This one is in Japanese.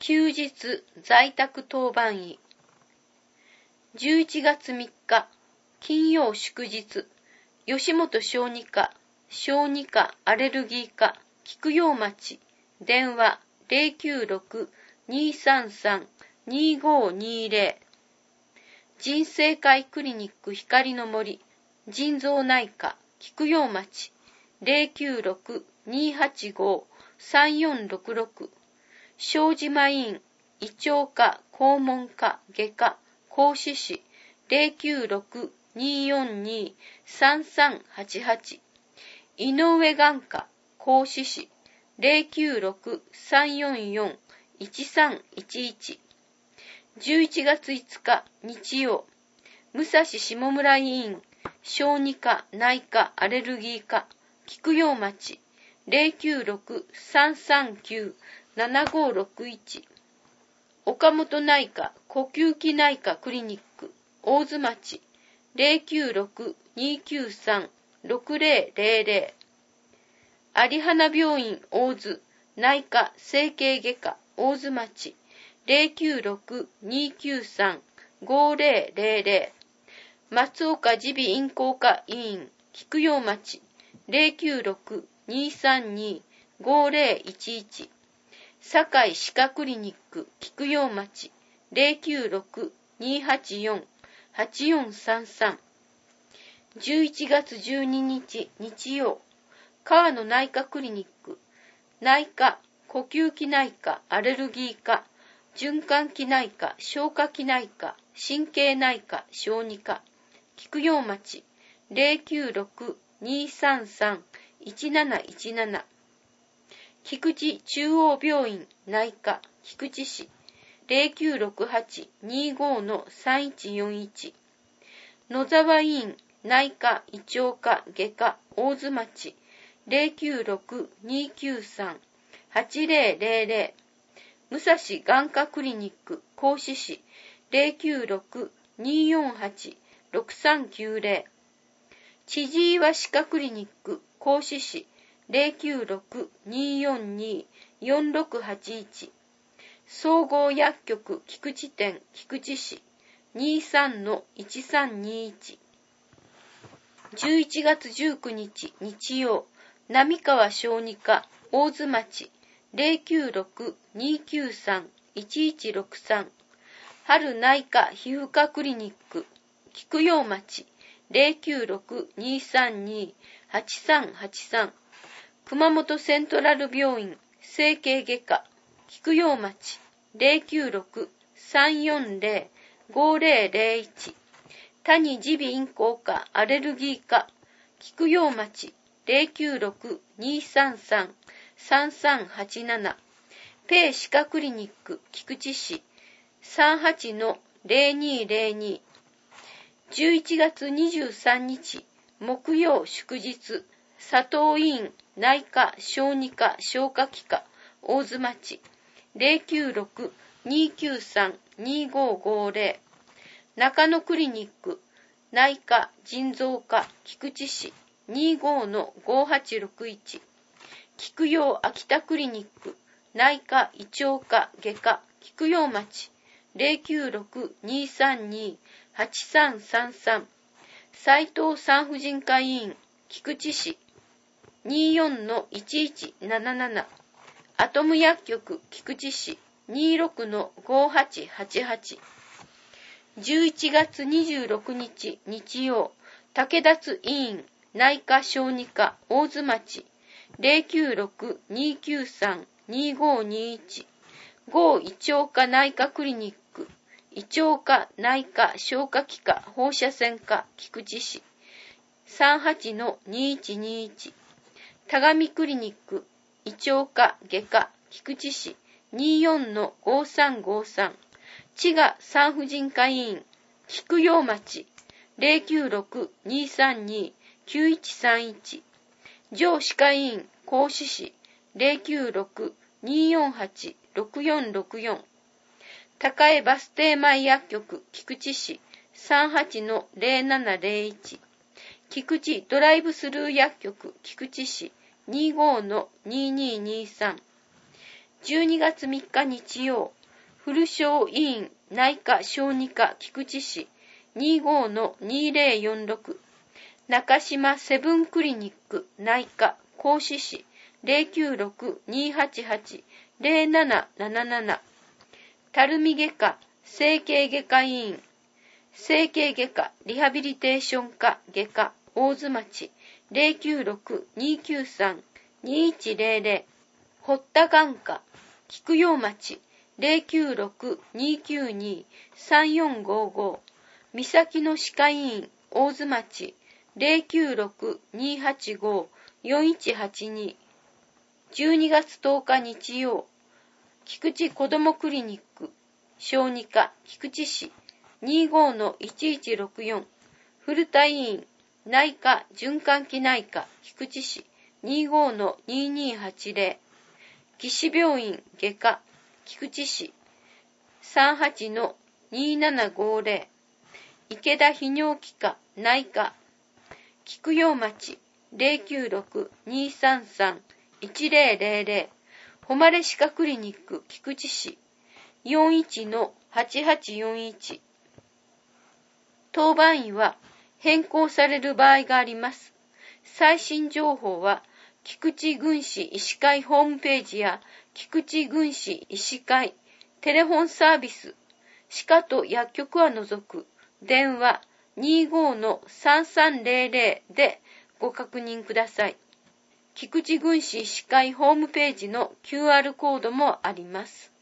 休日在宅当番医。11月3日、金曜祝日、吉本小児科アレルギー科、菊陽町、電話096-233-2520。人生会クリニック光の森、腎臓内科、菊陽町、096-285-3466。小島院、胃腸科、肛門科、外科、合志市、096-242-3388。井上眼科、合志市、096-344-1311。11月5日、日曜、武蔵下村医院、小児科、内科、アレルギー科、菊陽町、096-339-7561。岡本内科、呼吸器内科クリニック、大津町、096-293-6000。有花病院大津、内科、整形外科、大津町、096-293-5000。松岡耳鼻咽喉科医院、菊陽町、096-232-5011。堺歯科クリニック、菊陽町、096-284-8433。11月12日、日曜、川野内科クリニック、内科、呼吸器内科、アレルギー科、循環器内科、消化器内科、神経内科、小児科、菊陽町、096-233-1717。菊池中央病院内科、菊池市、0968-25-3141。野沢医院内科、胃腸科、外科、大津町、096-293-8000。武蔵眼科クリニック、合志市、096-248-6390。千々岩歯科クリニック、合志市、096-242-4681。総合薬局菊池店菊池市 23-1321。11月19日日曜、並川小児科大津町、096-293-1163。春内科皮膚科クリニック菊陽町、096-232-8383。熊本セントラル病院整形外科菊陽町、096-340-5001。谷耳鼻咽喉科アレルギー科菊陽町、096-233-3387。ペイ歯科クリニック菊池市、38-0202。11月23日木曜祝日、佐藤医院内科小児科消化器科大津町、096-293-2550。中野クリニック内科腎臓科菊池市、25-5861。菊陽秋田クリニック内科胃腸科外科菊陽町、096-232-8333。斉藤産婦人科医院菊池市、24-1177。アトム薬局菊池市、26-5888。11月26日日曜、武田津医院内科小児科大津町、096-293-2521。郷胃腸科内科クリニック胃腸科内科消化器科放射線科菊池市、38-2121。田上クリニック胃腸科外科菊池市、24-5353。千賀産婦人科医院菊陽町、096-232-9131。上歯科医院合志市、096-248-6464。高江バス停前薬局菊池市、38-0701。菊池ドライブスルー薬局菊池市、25-2223。 12月3日日曜、古小医院内科小児科菊池市 25-2046 中島セブンクリニック内科甲子市 096-288-0777 垂水外科整形外科医院整形外科リハビリテーション科外科大津町 096-293-2100 堀田眼科菊陽町 096-292-3455 三崎の歯科医院大津町 096-285-4182 12月10日日曜、菊池子どもクリニック小児科菊池市 25-1164 古田医院内科循環器内科菊池市 25-2280 岸病院外科菊池市 38-2750 池田泌尿器科内科菊陽町 096-233-1000 誉歯科クリニック菊池市 41-8841 当番医は変更される場合があります。最新情報は菊池郡市医師会ホームページや菊池郡市医師会テレフォンサービス、歯科と薬局は除く電話 25-3300 でご確認ください。菊池郡市医師会ホームページの QR コードもあります。